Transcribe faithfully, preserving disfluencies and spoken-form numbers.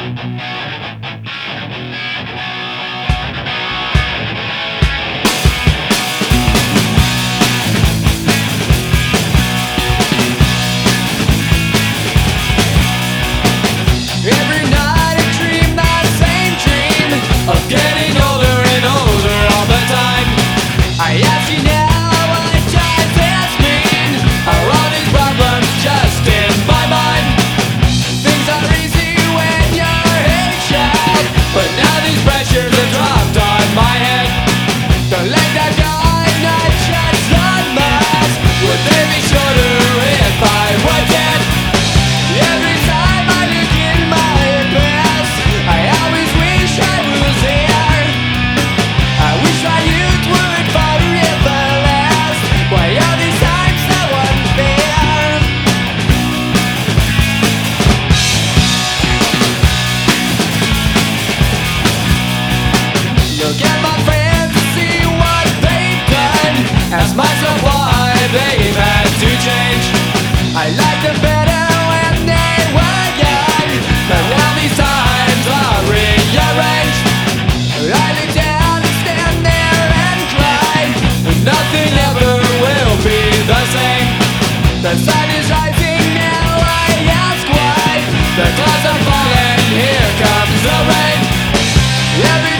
Every night I dream that same dream of getting older and older all the time. I ask you now what does this mean? Are all these problems just in my mind? Things are easy when you're a child, but now these pressures have dropped on my head. The legs I've got not just on miles. Would they be shorter if I were dead? Every time I look in my past, I always wish I was here. I wish my youth would forever last. Why are these times so unfair? Look at my friends and see what they've done. Ask myself why they've had to change. I liked them better when they were young, but now these times are rearranged. I look down and stand there and cry. Nothing ever will be the same. The sun is rising now, I ask why. The clouds are falling, here comes the rain. Every